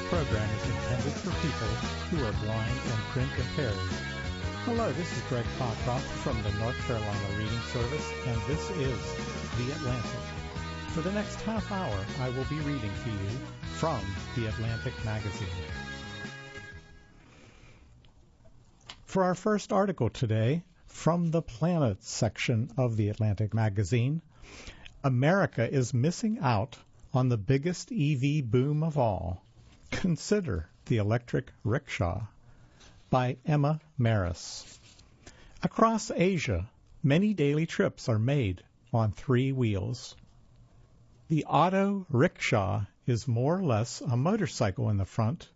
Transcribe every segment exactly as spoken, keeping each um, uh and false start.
program is intended for people who are blind and print impaired. Hello, this is Greg Cockcroft from the North Carolina Reading Service, and this is The Atlantic. For the next half hour, I will be reading to you from The Atlantic magazine. For our first article today, from the Planets section of The Atlantic magazine, America is missing out on the biggest E V boom of all. Consider the electric rickshaw, by Emma Maris. Across Asia, many daily trips are made on three wheels. The auto rickshaw is more or less a motorcycle in the front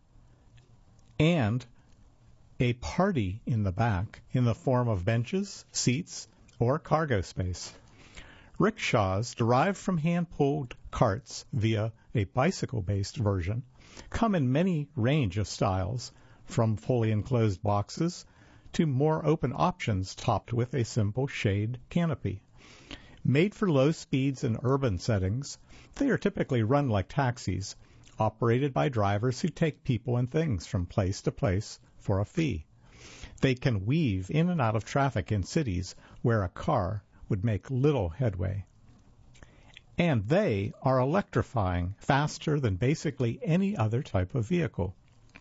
and a party in the back in the form of benches, seats, or cargo space. Rickshaws, derived from hand-pulled carts via a bicycle-based version, come in many range of styles, from fully enclosed boxes to more open options topped with a simple shade canopy. Made for low speeds in urban settings, they are typically run like taxis, operated by drivers who take people and things from place to place for a fee. They can weave in and out of traffic in cities where a car would make little headway. And they are electrifying faster than basically any other type of vehicle.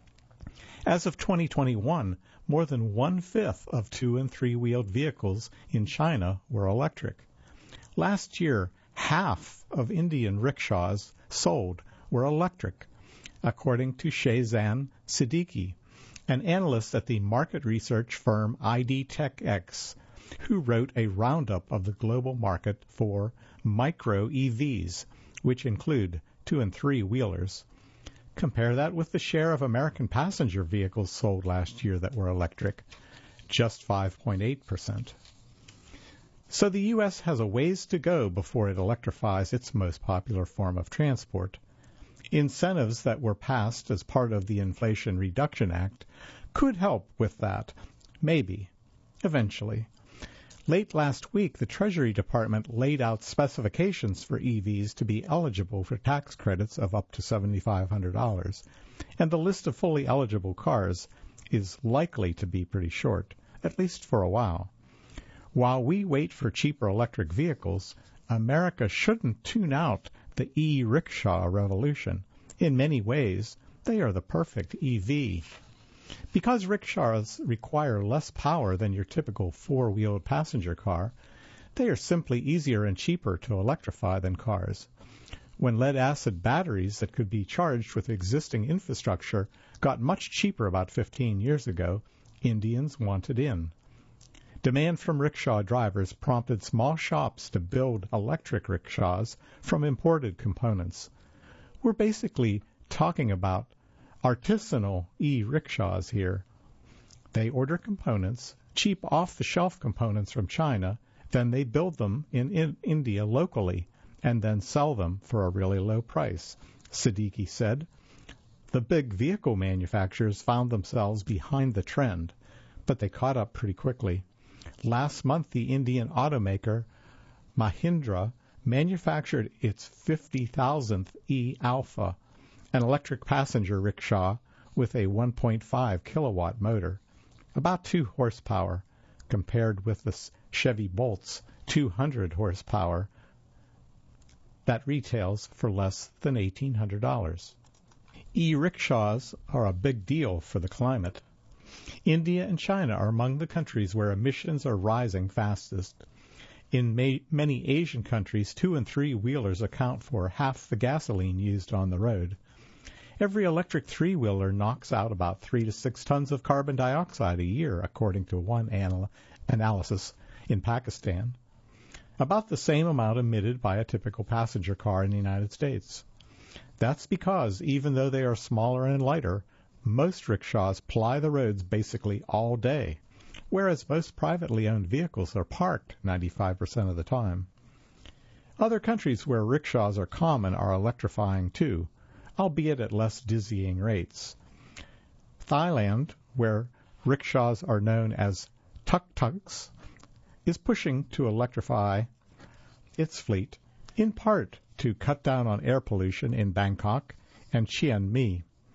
As of twenty twenty-one, more than one-fifth of two- and three-wheeled vehicles in China were electric. Last year, half of Indian rickshaws sold were electric, according to Shehzan Siddiqui, an analyst at the market research firm I D Tech X, who wrote a roundup of the global market for micro-E Vs, which include two- and three-wheelers. Compare that with the share of American passenger vehicles sold last year that were electric, just five point eight percent. So the U S has a ways to go before it electrifies its most popular form of transport. Incentives that were passed as part of the Inflation Reduction Act could help with that, maybe, eventually. Late last week, the Treasury Department laid out specifications for E Vs to be eligible for tax credits of up to seven thousand five hundred dollars, and the list of fully eligible cars is likely to be pretty short, at least for a while. While we wait for cheaper electric vehicles, America shouldn't tune out the e-rickshaw revolution. In many ways, they are the perfect E V. Because rickshaws require less power than your typical four-wheeled passenger car, they are simply easier and cheaper to electrify than cars. When lead-acid batteries that could be charged with existing infrastructure got much cheaper about fifteen years ago, Indians wanted in. Demand from rickshaw drivers prompted small shops to build electric rickshaws from imported components. We're basically talking about artisanal e-rickshaws here. They order components, cheap off-the-shelf components from China, then they build them in, in India locally, and then sell them for a really low price, Siddiqui said. The big vehicle manufacturers found themselves behind the trend, but they caught up pretty quickly. Last month, the Indian automaker Mahindra manufactured its fifty thousandth E-Alpha, an electric passenger rickshaw with a one point five kilowatt motor, about two horsepower, compared with the Chevy Bolt's two hundred horsepower that retails for less than eighteen hundred dollars. E-rickshaws are a big deal for the climate. India and China are among the countries where emissions are rising fastest. In ma- many Asian countries, two- and three-wheelers account for half the gasoline used on the road. Every electric three-wheeler knocks out about three to six tons of carbon dioxide a year, according to one anal- analysis in Pakistan. About the same amount emitted by a typical passenger car in the United States. That's because, even though they are smaller and lighter, most rickshaws ply the roads basically all day, whereas most privately owned vehicles are parked ninety-five percent of the time. Other countries where rickshaws are common are electrifying too, albeit at less dizzying rates. Thailand, where rickshaws are known as tuk-tuks, is pushing to electrify its fleet, in part to cut down on air pollution in Bangkok and Chiang Mai.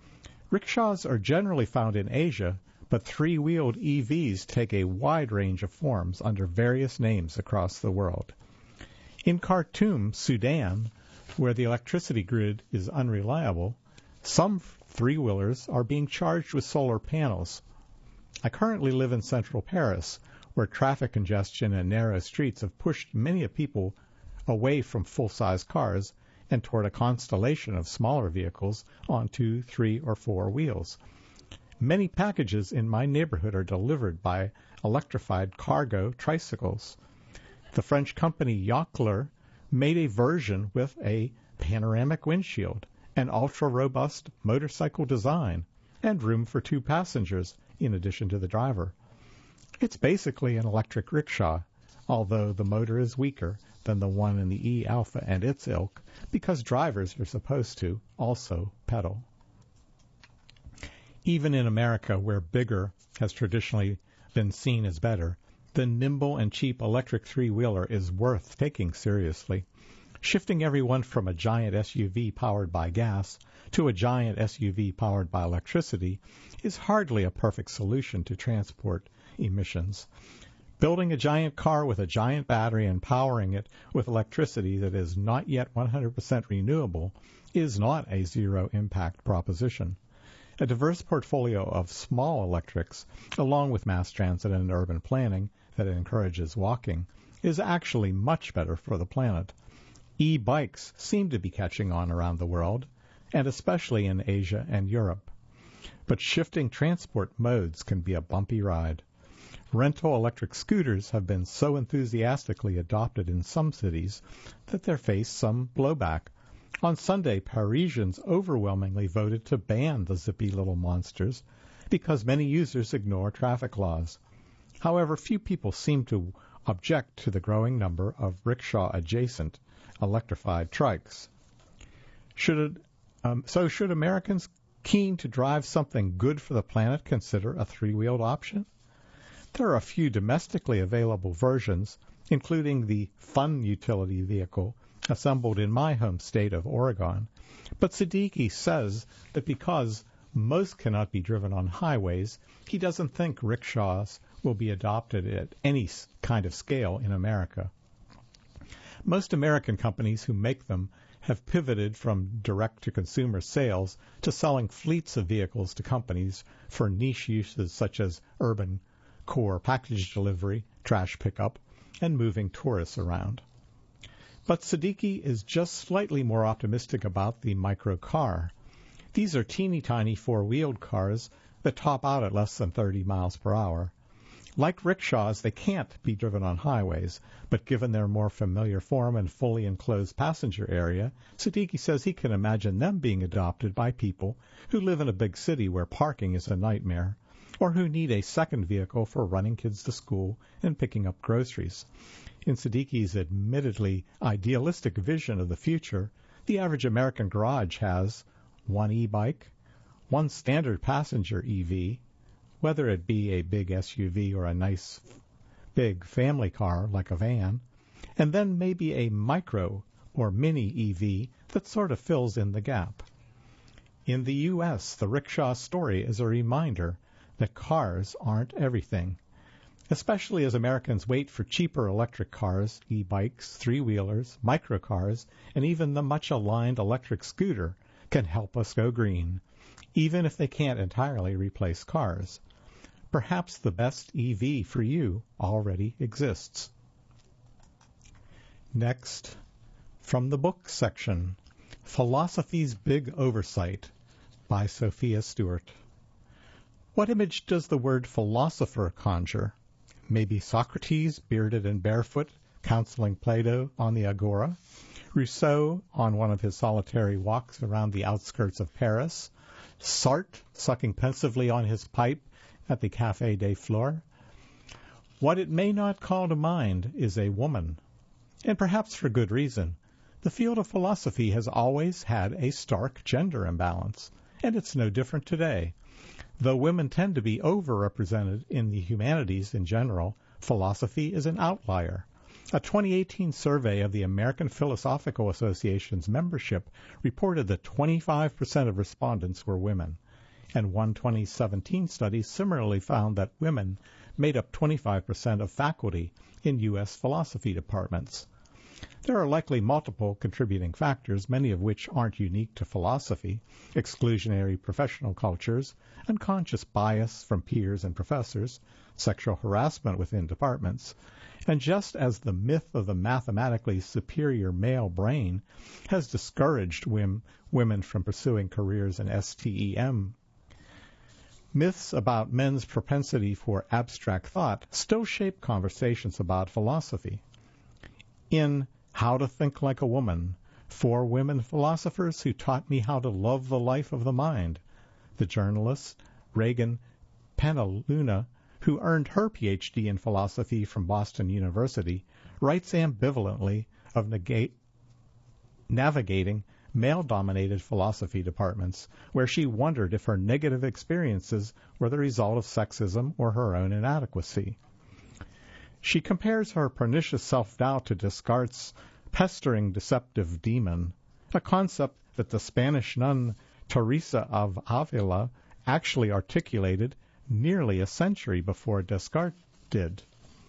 Rickshaws are generally found in Asia, but three-wheeled E Vs take a wide range of forms under various names across the world. In Khartoum, Sudan, where the electricity grid is unreliable, some three-wheelers are being charged with solar panels. I currently live in central Paris, where traffic congestion and narrow streets have pushed many people away from full-size cars and toward a constellation of smaller vehicles on two, three, or four wheels. Many packages in my neighborhood are delivered by electrified cargo tricycles. The French company Yocler made a version with a panoramic windshield, an ultra-robust motorcycle design, and room for two passengers in addition to the driver. It's basically an electric rickshaw, although the motor is weaker than the one in the E-Alpha and its ilk, because drivers are supposed to also pedal. Even in America, where bigger has traditionally been seen as better, the nimble and cheap electric three-wheeler is worth taking seriously. Shifting everyone from a giant S U V powered by gas to a giant S U V powered by electricity is hardly a perfect solution to transport emissions. Building a giant car with a giant battery and powering it with electricity that is not yet one hundred percent renewable is not a zero-impact proposition. A diverse portfolio of small electrics, along with mass transit and urban planning that encourages walking, is actually much better for the planet. E-bikes seem to be catching on around the world, and especially in Asia and Europe. But shifting transport modes can be a bumpy ride. Rental electric scooters have been so enthusiastically adopted in some cities that they face some blowback. On Sunday, Parisians overwhelmingly voted to ban the zippy little monsters because many users ignore traffic laws. However, few people seem to object to the growing number of rickshaw-adjacent electrified trikes. Should it, um, so should Americans keen to drive something good for the planet consider a three-wheeled option? There are a few domestically available versions, including the Fun utility vehicle assembled in my home state of Oregon. But Siddiqui says that because most cannot be driven on highways, he doesn't think rickshaws will be adopted at any kind of scale in America. Most American companies who make them have pivoted from direct-to-consumer sales to selling fleets of vehicles to companies for niche uses such as urban core package delivery, trash pickup, and moving tourists around. But Siddiqui is just slightly more optimistic about the microcar. These are teeny-tiny four-wheeled cars that top out at less than thirty miles per hour. Like rickshaws, they can't be driven on highways, but given their more familiar form and fully enclosed passenger area, Siddiqui says he can imagine them being adopted by people who live in a big city where parking is a nightmare, or who need a second vehicle for running kids to school and picking up groceries. In Siddiqui's admittedly idealistic vision of the future, the average American garage has one e-bike, one standard passenger E V, whether it be a big S U V or a nice big family car like a van, and then maybe a micro or mini E V that sort of fills in the gap. In the U S, the rickshaw story is a reminder that cars aren't everything, especially as Americans wait for cheaper electric cars, e-bikes, three-wheelers, microcars, and even the much-aligned electric scooter can help us go green, even if they can't entirely replace cars. Perhaps the best E V for you already exists. Next, from the book section, Philosophy's Big Oversight by Sophia Stewart. What image does the word philosopher conjure? Maybe Socrates, bearded and barefoot, counseling Plato on the Agora, Rousseau on one of his solitary walks around the outskirts of Paris, Sartre sucking pensively on his pipe at the Café des Fleurs. What it may not call to mind is a woman, and perhaps for good reason. The field of philosophy has always had a stark gender imbalance, and it's no different today. Though women tend to be overrepresented in the humanities in general, philosophy is an outlier. A twenty eighteen survey of the American Philosophical Association's membership reported that twenty-five percent of respondents were women. and one twenty seventeen study similarly found that women made up twenty-five percent of faculty in U S philosophy departments. There are likely multiple contributing factors, many of which aren't unique to philosophy: exclusionary professional cultures, unconscious bias from peers and professors, sexual harassment within departments, and just as the myth of the mathematically superior male brain has discouraged wim- women from pursuing careers in STEM, myths about men's propensity for abstract thought still shape conversations about philosophy. In How to Think Like a Woman, Four Women Philosophers Who Taught Me How to Love the Life of the Mind, the journalist Reagan Penaluna, who earned her P H D in philosophy from Boston University, writes ambivalently of negate, navigating male-dominated philosophy departments, where she wondered if her negative experiences were the result of sexism or her own inadequacy. She compares her pernicious self-doubt to Descartes' pestering deceptive demon, a concept that the Spanish nun Teresa of Avila actually articulated nearly a century before Descartes did.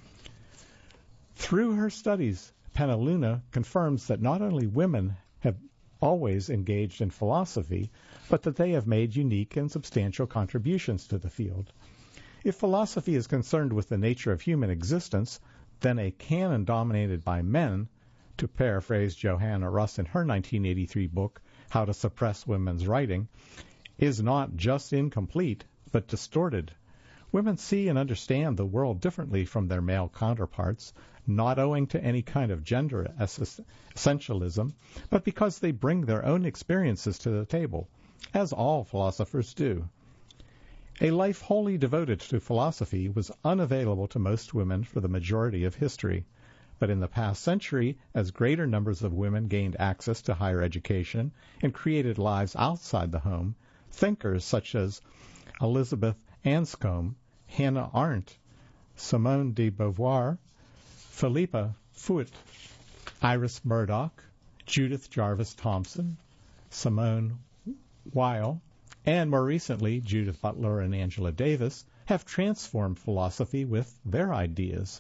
Through her studies, Penaluna confirms that not only women have always engaged in philosophy, but that they have made unique and substantial contributions to the field. If philosophy is concerned with the nature of human existence, then a canon dominated by men, to paraphrase Johanna Russ in her nineteen eighty-three book, How to Suppress Women's Writing, is not just incomplete, but distorted. Women see and understand the world differently from their male counterparts, not owing to any kind of gender essentialism, but because they bring their own experiences to the table, as all philosophers do. A life wholly devoted to philosophy was unavailable to most women for the majority of history. But in the past century, as greater numbers of women gained access to higher education and created lives outside the home, thinkers such as Elizabeth Anscombe, Hannah Arendt, Simone de Beauvoir, Philippa Foot, Iris Murdoch, Judith Jarvis Thompson, Simone Weil, and more recently Judith Butler and Angela Davis have transformed philosophy with their ideas.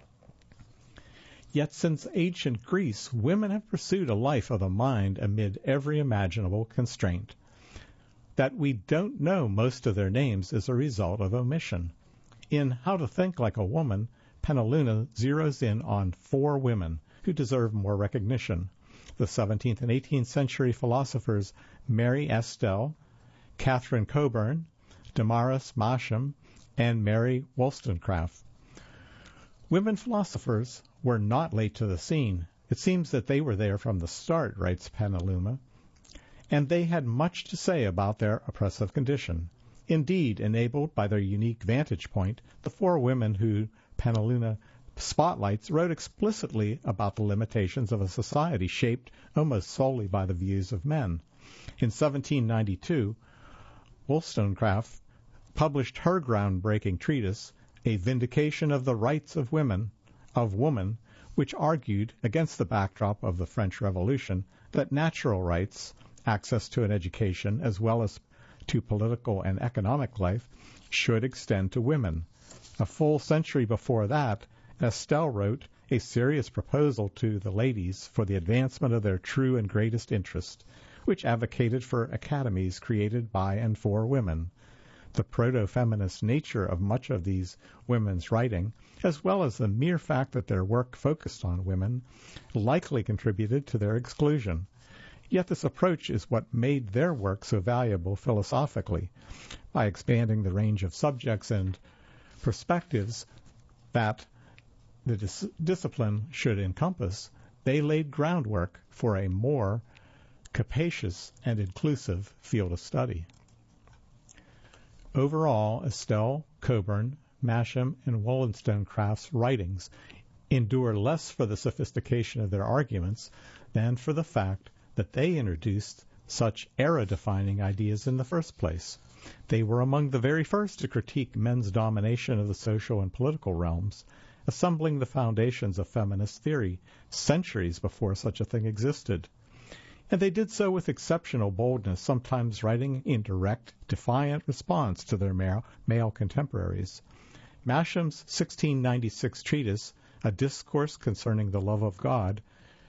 Yet since ancient Greece, women have pursued a life of the mind amid every imaginable constraint. That we don't know most of their names is a result of omission. In How to Think Like a Woman, Penaluna zeroes in on four women who deserve more recognition: the seventeenth and eighteenth century philosophers Mary Estelle, Catherine Coburn, Damaris Masham, and Mary Wollstonecraft. Women philosophers were not late to the scene. It seems that they were there from the start, writes Penaluna, and they had much to say about their oppressive condition. Indeed, enabled by their unique vantage point, the four women who Penaluna spotlights wrote explicitly about the limitations of a society shaped almost solely by the views of men. In seventeen ninety-two, Wollstonecraft published her groundbreaking treatise, A Vindication of the Rights of Women, of Woman, which argued, against the backdrop of the French Revolution, that natural rights, access to an education, as well as to political and economic life, should extend to women. A full century before that, Estelle wrote a serious proposal to the ladies for the advancement of their true and greatest interest, which advocated for academies created by and for women. The proto-feminist nature of much of these women's writing, as well as the mere fact that their work focused on women, likely contributed to their exclusion. Yet this approach is what made their work so valuable philosophically. By expanding the range of subjects and perspectives that the dis- discipline should encompass, they laid groundwork for a more capacious and inclusive field of study. Overall, Estelle, Coburn, Masham, and Wollstonecraft's writings endure less for the sophistication of their arguments than for the fact that they introduced such era-defining ideas in the first place. They were among the very first to critique men's domination of the social and political realms, assembling the foundations of feminist theory centuries before such a thing existed. and they did so with exceptional boldness, sometimes writing in direct, defiant response to their male, male contemporaries. Masham's sixteen ninety-six treatise, A Discourse Concerning the Love of God,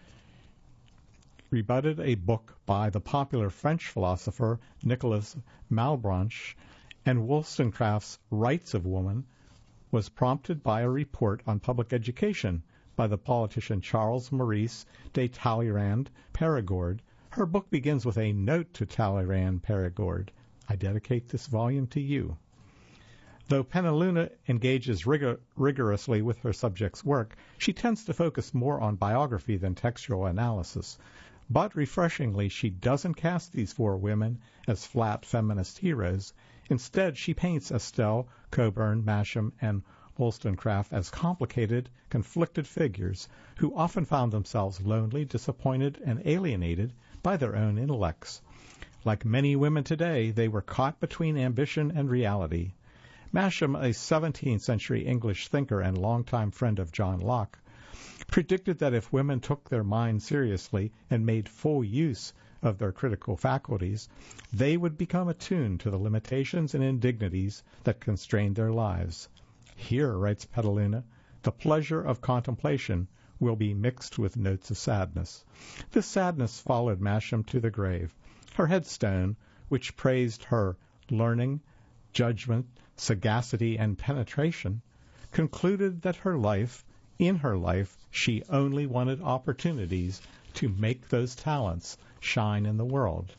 rebutted a book by the popular French philosopher Nicolas Malebranche, and Wollstonecraft's Rights of Woman was prompted by a report on public education by the politician Charles Maurice de Talleyrand Périgord. Her book begins with a note to Talleyrand Périgord. I dedicate this volume to you. Though Penaluna engages rigor- rigorously with her subject's work, she tends to focus more on biography than textual analysis. But refreshingly, she doesn't cast these four women as flat feminist heroes. Instead, she paints Estelle, Cockburn, Masham, and Wollstonecraft as complicated, conflicted figures who often found themselves lonely, disappointed, and alienated by their own intellects. Like many women today, they were caught between ambition and reality. Masham, a seventeenth century English thinker and longtime friend of John Locke, predicted that if women took their minds seriously and made full use of their critical faculties, they would become attuned to the limitations and indignities that constrained their lives. Here, writes Petaluna, the pleasure of contemplation will be mixed with notes of sadness. This sadness followed Masham to the grave. Her headstone, which praised her learning, judgment, sagacity, and penetration, concluded that her life, in her life, she only wanted opportunities to make those talents shine in the world.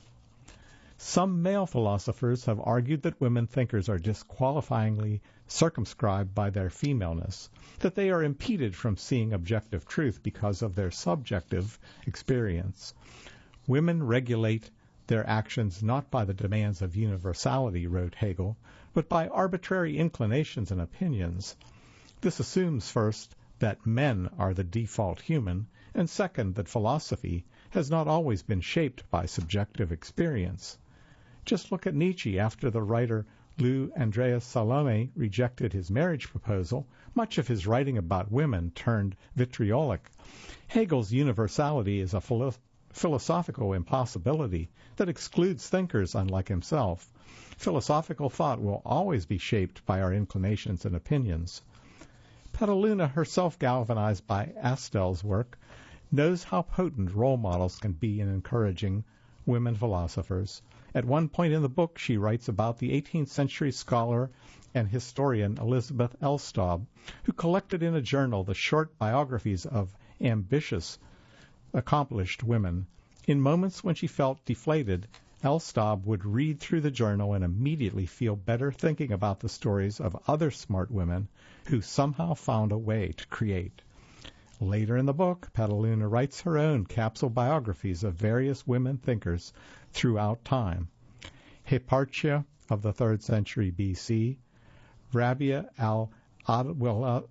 Some male philosophers have argued that women thinkers are disqualifyingly circumscribed by their femaleness, that they are impeded from seeing objective truth because of their subjective experience. Women regulate their actions not by the demands of universality, wrote Hegel, but by arbitrary inclinations and opinions. This assumes, first, that men are the default human, and second, that philosophy has not always been shaped by subjective experience. Just look at Nietzsche. After the writer Lou Andreas Salome rejected his marriage proposal, much of his writing about women turned vitriolic. Hegel's universality is a philo- philosophical impossibility that excludes thinkers unlike himself. Philosophical thought will always be shaped by our inclinations and opinions. Petaluna, herself galvanized by Estelle's work, knows how potent role models can be in encouraging women philosophers. At one point in the book, she writes about the eighteenth century scholar and historian Elizabeth Elstob, who collected in a journal the short biographies of ambitious, accomplished women. In moments when she felt deflated, Elstob would read through the journal and immediately feel better thinking about the stories of other smart women who somehow found a way to create. Later in the book, Petaluna writes her own capsule biographies of various women thinkers throughout time. Hipparchia of the third century B C, Rabia al-Adwiyya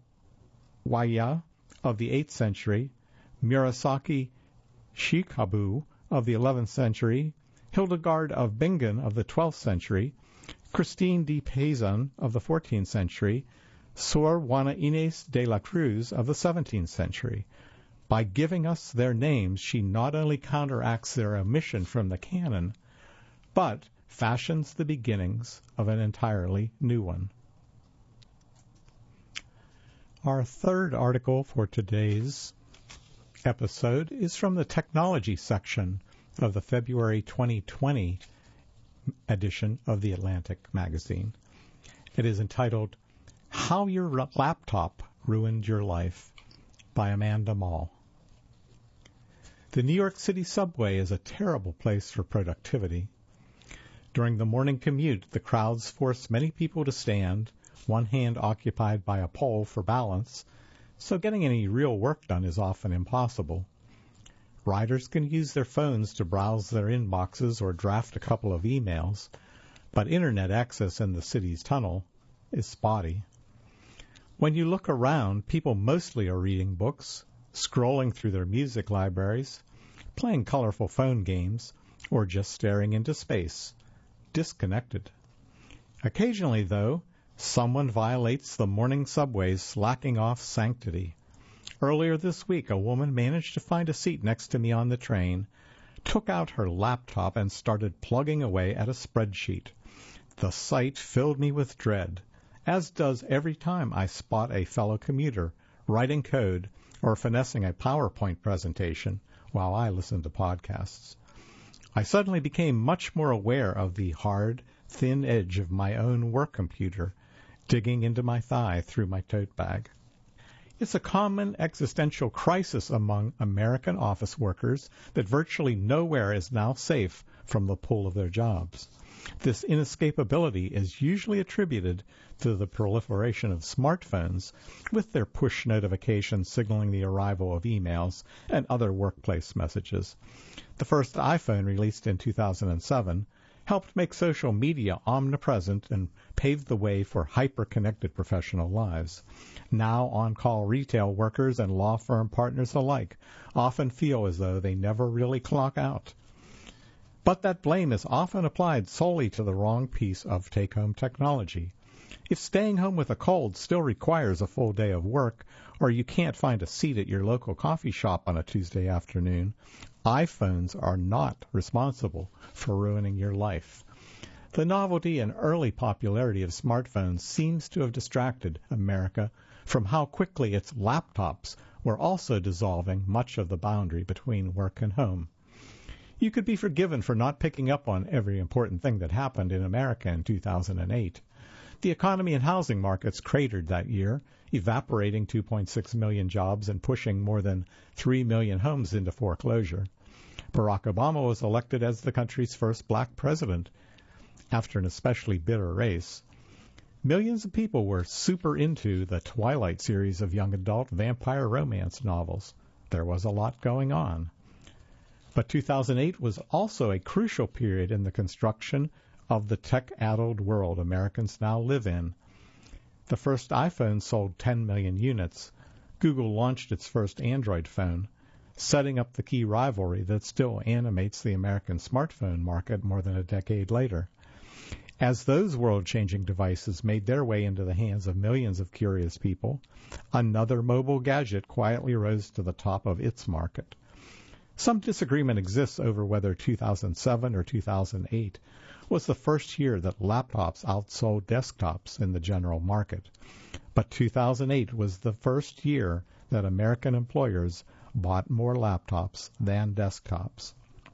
of the eighth century, Murasaki Shikabu of the eleventh century, Hildegard of Bingen of the twelfth century, Christine de Pizan of the fourteenth century, Sor Juana Inés de la Cruz of the seventeenth century. By giving us their names, she not only counteracts their omission from the canon, but fashions the beginnings of an entirely new one. Our third article for today's episode is from the technology section of the February twenty twenty edition of The Atlantic magazine. It is entitled, How Your Laptop Ruined Your Life by Amanda Mall. The New York City subway is a terrible place for productivity. During the morning commute, the crowds force many people to stand, one hand occupied by a pole for balance, so getting any real work done is often impossible. Riders can use their phones to browse their inboxes or draft a couple of emails, but internet access in the city's tunnel is spotty. When you look around, people mostly are reading books, scrolling through their music libraries, playing colorful phone games, or just staring into space, disconnected. Occasionally, though, someone violates the morning subway's slacking off sanctity. Earlier this week, a woman managed to find a seat next to me on the train, took out her laptop and started plugging away at a spreadsheet. The sight filled me with dread, as does every time I spot a fellow commuter writing code or finessing a PowerPoint presentation while I listen to podcasts. I suddenly became much more aware of the hard, thin edge of my own work computer digging into my thigh through my tote bag. It's a common existential crisis among American office workers that virtually nowhere is now safe from the pull of their jobs. This inescapability is usually attributed to the proliferation of smartphones, with their push notifications signaling the arrival of emails and other workplace messages. The first iPhone, released in two thousand seven, helped make social media omnipresent and paved the way for hyper-connected professional lives. Now on-call retail workers and law firm partners alike often feel as though they never really clock out. But that blame is often applied solely to the wrong piece of take-home technology. If staying home with a cold still requires a full day of work, or you can't find a seat at your local coffee shop on a Tuesday afternoon, iPhones are not responsible for ruining your life. The novelty and early popularity of smartphones seems to have distracted America from how quickly its laptops were also dissolving much of the boundary between work and home. You could be forgiven for not picking up on every important thing that happened in America in two thousand eight. The economy and housing markets cratered that year, evaporating two point six million jobs and pushing more than three million homes into foreclosure. Barack Obama was elected as the country's first black president after an especially bitter race. Millions of people were super into the Twilight series of young adult vampire romance novels. There was a lot going on. But two thousand eight was also a crucial period in the construction of the tech-addled world Americans now live in. The first iPhone sold ten million units. Google launched its first Android phone, setting up the key rivalry that still animates the American smartphone market more than a decade later. As those world-changing devices made their way into the hands of millions of curious people, another mobile gadget quietly rose to the top of its market. Some disagreement exists over whether two thousand seven or two thousand eight was the first year that laptops outsold desktops in the general market. But two thousand eight was the first year that American employers bought more laptops than desktops.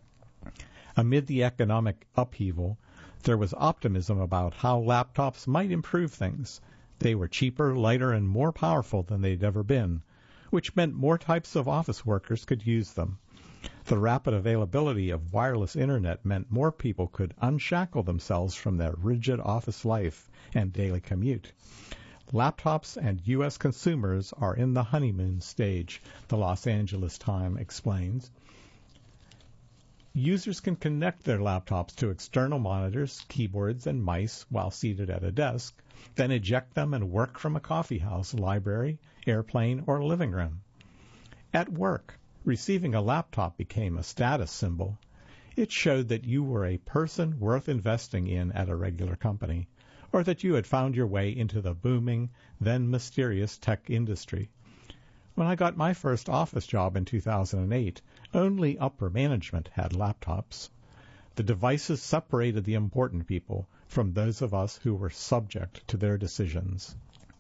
Amid the economic upheaval, there was optimism about how laptops might improve things. They were cheaper, lighter, and more powerful than they'd ever been, which meant more types of office workers could use them. The rapid availability of wireless internet meant more people could unshackle themselves from their rigid office life and daily commute. Laptops and U S consumers are in the honeymoon stage, the Los Angeles Times explains. Users can connect their laptops to external monitors, keyboards, and mice while seated at a desk, then eject them and work from a coffee house, library, airplane, or living room. At work, receiving a laptop became a status symbol. It showed that you were a person worth investing in at a regular company, or that you had found your way into the booming, then mysterious tech industry. When I got my first office job in two thousand eight, only upper management had laptops. The devices separated the important people from those of us who were subject to their decisions.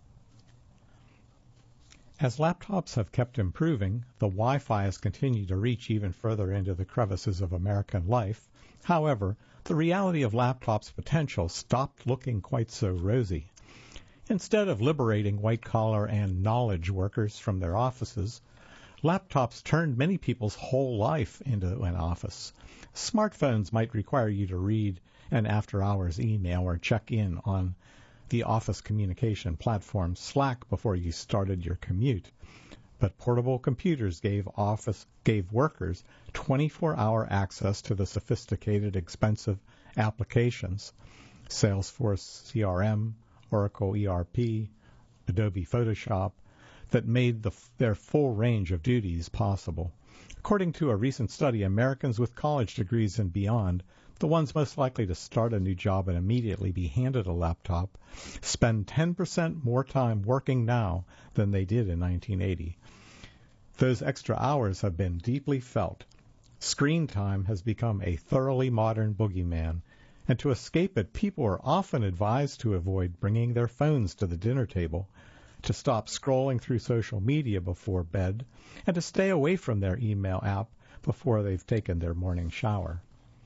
As laptops have kept improving, the Wi-Fi has continued to reach even further into the crevices of American life. However, the reality of laptops' potential stopped looking quite so rosy. Instead of liberating white-collar and knowledge workers from their offices, laptops turned many people's whole life into an office. Smartphones might require you to read an after-hours email or check in on the office communication platform Slack before you started your commute. But portable computers gave office gave workers twenty-four hour access to the sophisticated, expensive applications, Salesforce C R M, Oracle E R P, Adobe Photoshop, that made the, their full range of duties possible. According to a recent study, Americans with college degrees and beyond, the ones most likely to start a new job and immediately be handed a laptop, spend ten percent more time working now than they did in nineteen eighty. Those extra hours have been deeply felt. Screen time has become a thoroughly modern boogeyman, and to escape it, people are often advised to avoid bringing their phones to the dinner table, to stop scrolling through social media before bed, and to stay away from their email app before they've taken their morning shower.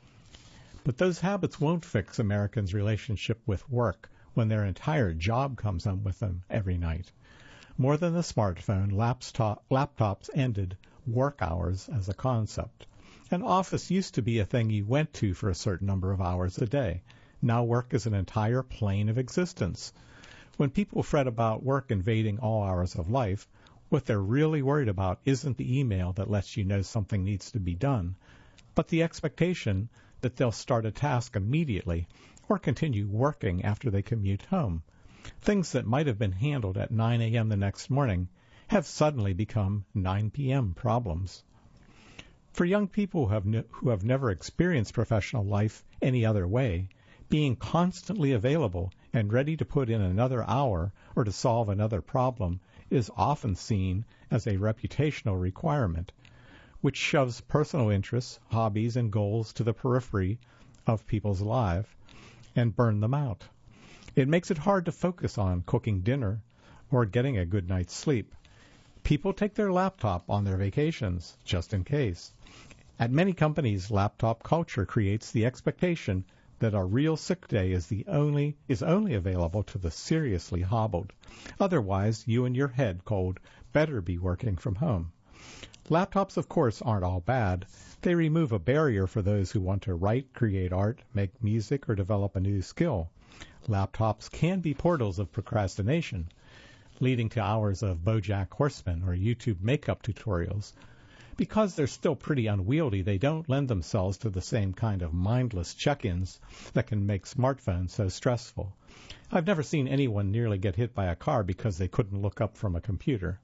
But those habits won't fix Americans' relationship with work when their entire job comes home with them every night. More than the smartphone, laptop, laptops ended work hours as a concept. An office used to be a thing you went to for a certain number of hours a day. Now work is an entire plane of existence. When people fret about work invading all hours of life, what they're really worried about isn't the email that lets you know something needs to be done, but the expectation that they'll start a task immediately or continue working after they commute home. Things that might have been handled at nine a.m. the next morning have suddenly become nine p.m. problems. For young people who have, ne- who have never experienced professional life any other way, being constantly available and ready to put in another hour or to solve another problem is often seen as a reputational requirement, which shoves personal interests, hobbies, and goals to the periphery of people's lives and burn them out. It makes it hard to focus on cooking dinner or getting a good night's sleep. People take their laptop on their vacations, just in case. At many companies, laptop culture creates the expectation that a real sick day is the only is only available to the seriously hobbled. Otherwise, you and your head cold better be working from home. Laptops, of course, aren't all bad. They remove a barrier for those who want to write, create art, make music, or develop a new skill. Laptops can be portals of procrastination, leading to hours of BoJack Horseman or YouTube makeup tutorials. Because they're still pretty unwieldy, they don't lend themselves to the same kind of mindless check-ins that can make smartphones so stressful. I've never seen anyone nearly get hit by a car because they couldn't look up from a computer.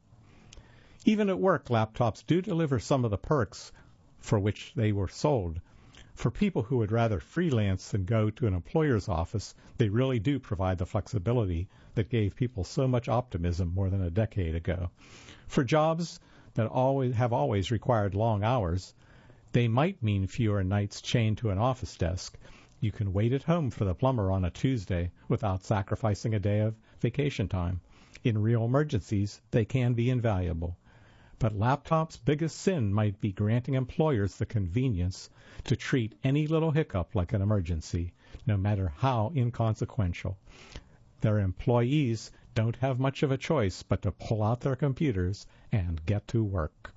Even at work, laptops do deliver some of the perks for which they were sold. For people who would rather freelance than go to an employer's office, they really do provide the flexibility that gave people so much optimism more than a decade ago. For jobs that always have always required long hours, they might mean fewer nights chained to an office desk. You can wait at home for the plumber on a Tuesday without sacrificing a day of vacation time. In real emergencies, they can be invaluable. But laptops' biggest sin might be granting employers the convenience to treat any little hiccup like an emergency, no matter how inconsequential. Their employees don't have much of a choice but to pull out their computers and get to work.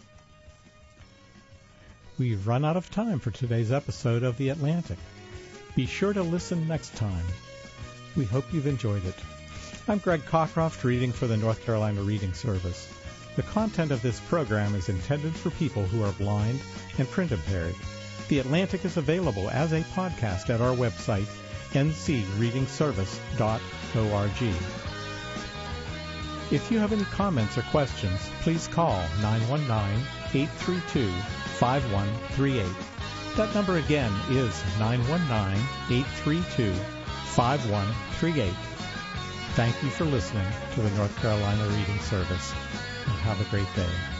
We've run out of time for today's episode of The Atlantic. Be sure to listen next time. We hope you've enjoyed it. I'm Greg Cockcroft, reading for the North Carolina Reading Service. The content of this program is intended for people who are blind and print impaired. The Atlantic is available as a podcast at our website, n c reading service dot org. If you have any comments or questions, please call nine one nine, eight three two, five one three eight. That number again is nine one nine, eight three two, five one three eight. Thank you for listening to the North Carolina Reading Service, and have a great day.